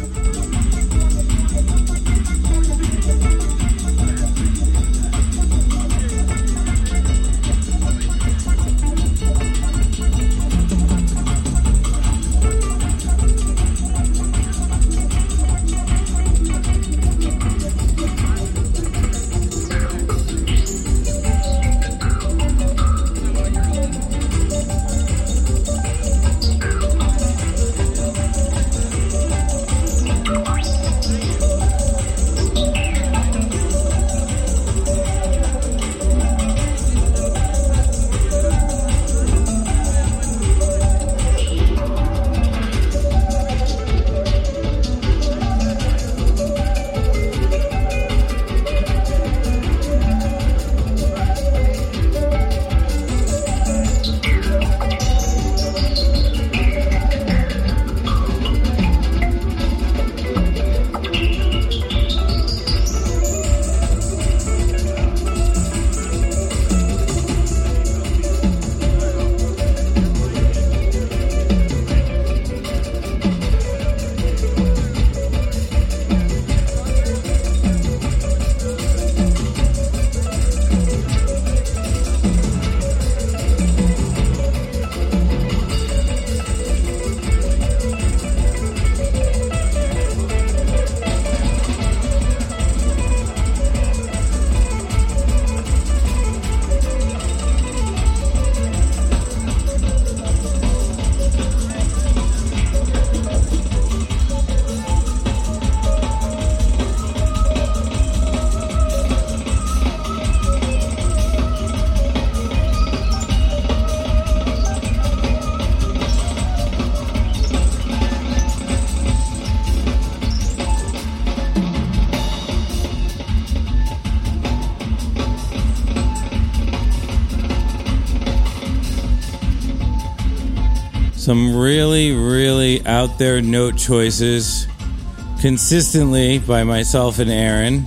Some really, really out there note choices consistently by myself and Aaron.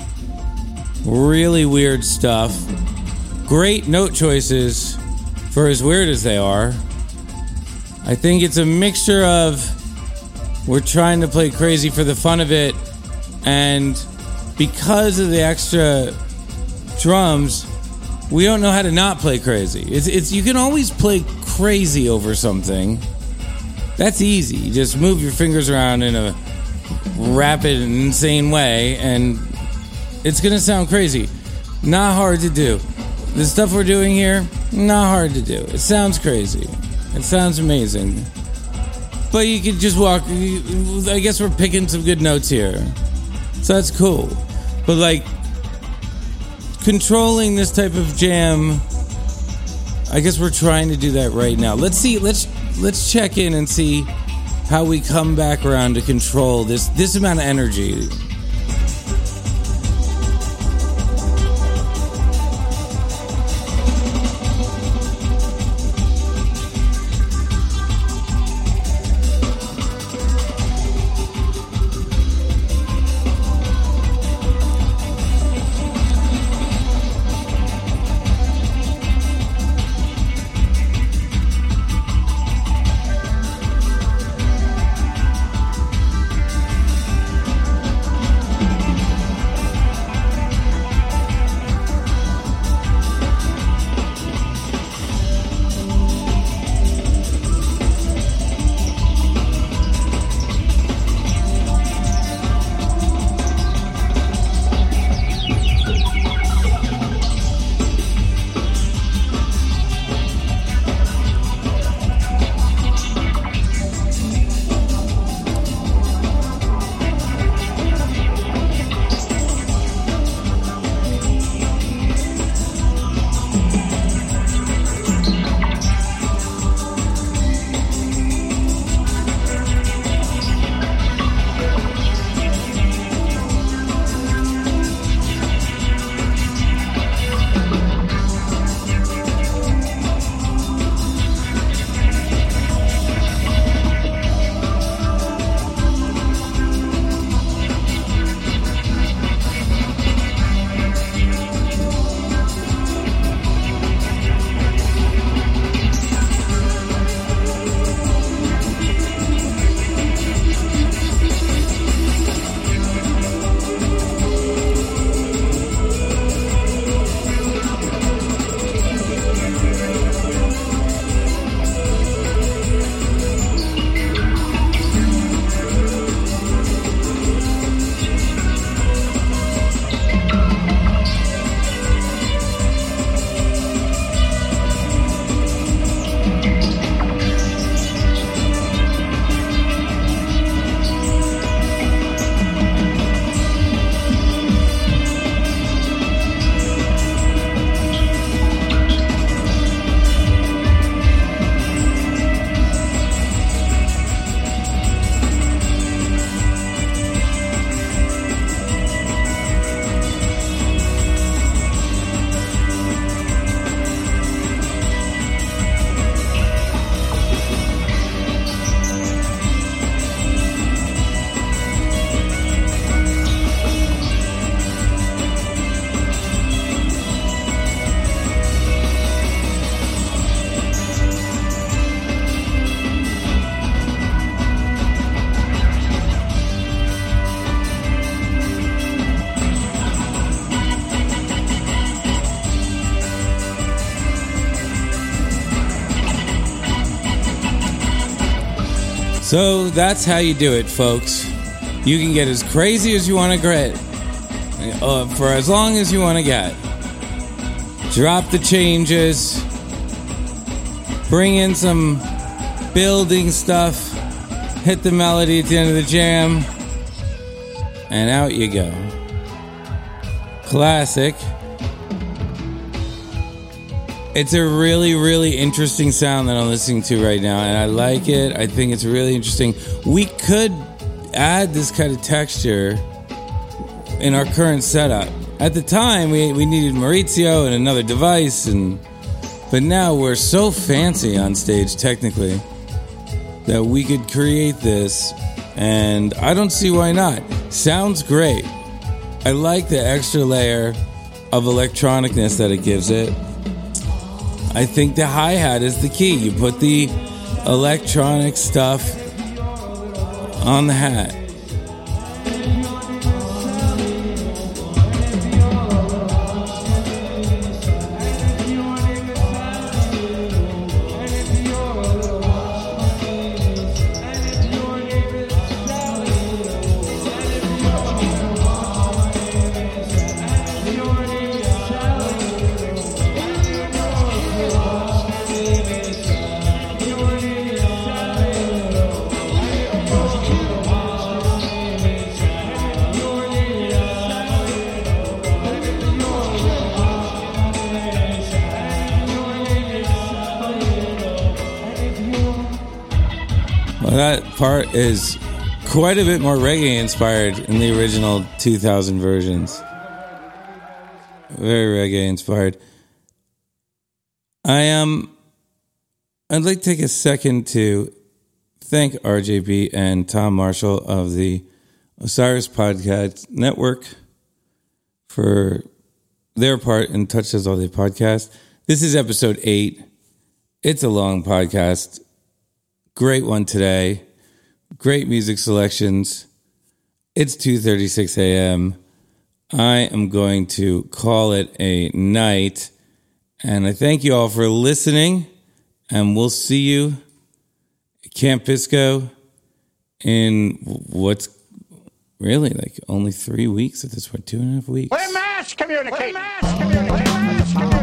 Really weird stuff. Great note choices for as weird as they are. I think it's a mixture of we're trying to play crazy for the fun of it, and because of the extra drums, we don't know how to not play crazy. It's it's you can always play crazy over something. That's easy. You just move your fingers around in a rapid and insane way, and it's going to sound crazy. Not hard to do. The stuff we're doing here, not hard to do. It sounds crazy. It sounds amazing. But you could just walk. I guess we're picking some good notes here. So that's cool. But like, controlling this type of jam, I guess we're trying to do that right now. Let's see. Let's let's check in and see how we come back around to control this this amount of energy. So that's how you do it, folks. You can get as crazy as you want to get, uh, for as long as you want to get. Drop the changes. Bring in some building stuff. Hit the melody at the end of the jam. And out you go. Classic. It's a really, really interesting sound that I'm listening to right now, and I like it. I think it's really interesting. We could add this kind of texture in our current setup. At the time, we, we needed Maurizio and another device, and but now we're so fancy on stage, technically, that we could create this, and I don't see why not. Sounds great. I like the extra layer of electronicness that it gives it. I think the hi-hat is the key. You put the electronic stuff on the hat. That part is quite a bit more reggae inspired in the original two thousand versions. Very reggae inspired. I um, I'd like to take a second to thank R J B and Tom Marshall of the Osiris Podcast Network for their part in Touch Does All Day podcast. This is episode eight. It's a long podcast. Great one today. Great music selections. It's two thirty-six a.m. I am going to call it a night. And I thank you all for listening. And we'll see you at Camp Pisco in what's really like only three weeks at this point, two and a half weeks. We're mass communicating. We're mass communicating.